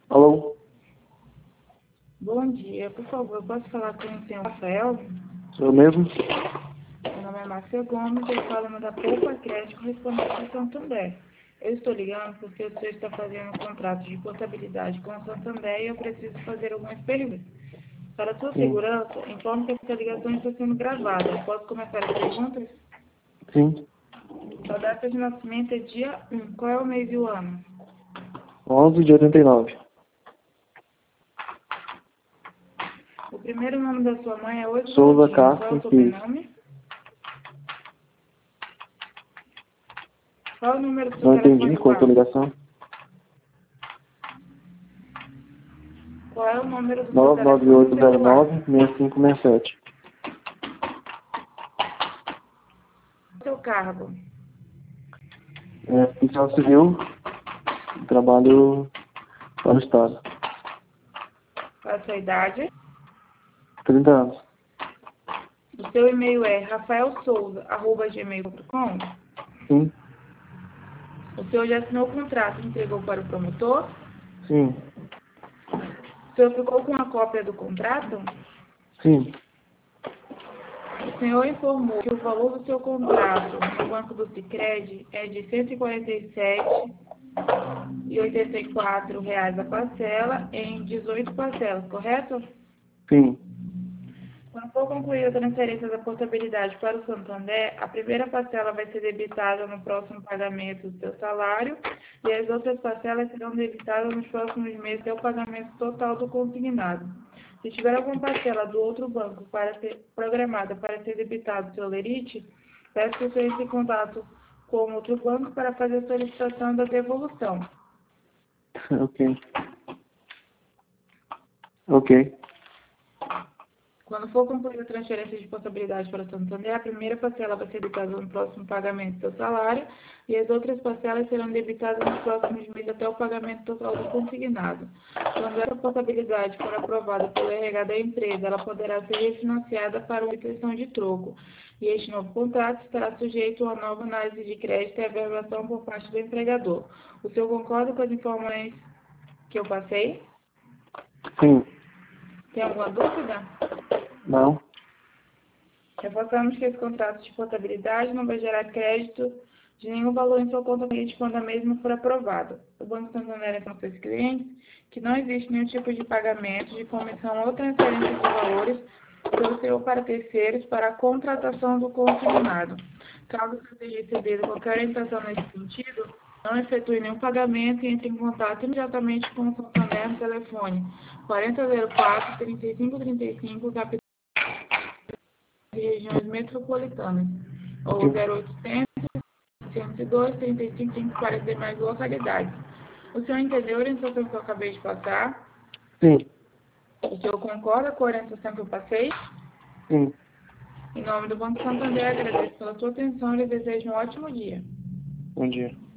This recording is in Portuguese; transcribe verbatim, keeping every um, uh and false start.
Alô? Bom dia, por favor, posso falar com o senhor Rafael? Sou eu mesmo? Meu nome é Márcia Gomes, eu falo da Poupa Crédito correspondente ao Santander. Eu estou ligando porque o senhor está fazendo um contrato de portabilidade com o Santander e eu preciso fazer algumas perguntas. Para sua Sim. segurança, informe que essa ligação está sendo gravada. Eu posso começar as perguntas? Sim. Sua data de nascimento é dia um. Qual é o mês e o ano? onze de oitenta e nove. O primeiro nome da sua mãe é Oswaldinho. Souza Qual é Castro o Pires. sobrenome? Qual é o número do seu Não entendi. telefone Cortou a quarto? ligação. Qual é o número do seu nove nove telefone oito zero celular? nove seis cinco seis sete. Seu cargo? É oficial civil. Trabalho para o Estado. Qual é a sua idade? trinta anos. O seu e-mail é rafaelsouza arroba gmail ponto com. Sim. O senhor já assinou o contrato e entregou para o promotor? Sim. O senhor ficou com a cópia do contrato? Sim. O senhor informou que o valor do seu contrato no Banco do Sicredi é de cento e quarenta e sete reais e oitenta e quatro reais a parcela em dezoito parcelas, correto? Sim. Quando for concluir a transferência da portabilidade para o Santander, a primeira parcela vai ser debitada no próximo pagamento do seu salário e as outras parcelas serão debitadas nos próximos meses até o pagamento total do consignado. Se tiver alguma parcela do outro banco para ser programada para ser debitado do seu lerite, peço que o senhor entre em contato com outro banco para fazer a solicitação da devolução. Ok. Ok. Quando for concluída a transferência de portabilidade para o Santander, a primeira parcela vai ser debitada no próximo pagamento do seu salário e as outras parcelas serão debitadas nos próximos meses até o pagamento total do consignado. Quando essa portabilidade for aprovada pelo R H da empresa, ela poderá ser refinanciada para uma questão de troco. E este novo contrato estará sujeito a uma nova análise de crédito e avaliação por parte do empregador. O senhor concorda com as informações que eu passei? Sim. Tem alguma dúvida? Não. Reforçamos que esse contrato de portabilidade não vai gerar crédito de nenhum valor em sua conta corrente quando a mesma for aprovada. O Banco Santander informa seus clientes que não existe nenhum tipo de pagamento, de comissão ou transferência de valores pelo senhor para terceiros para a contratação do consignado. Caso você tenha recebido qualquer orientação nesse sentido, não efetue nenhum pagamento e entre em contato imediatamente com o Santander no telefone quarenta zero quatro, trinta e cinco trinta e cinco, capital de regiões metropolitanas, ou Sim. zero oitocentos, cento e dois, trinta e cinco, trinta para as demais localidades. O senhor entendeu a orientação que eu acabei de passar? Sim. O senhor concorda com a orientação que eu passei? Sim. Em nome do Banco Santander, agradeço pela sua atenção e lhe desejo um ótimo dia. Bom dia.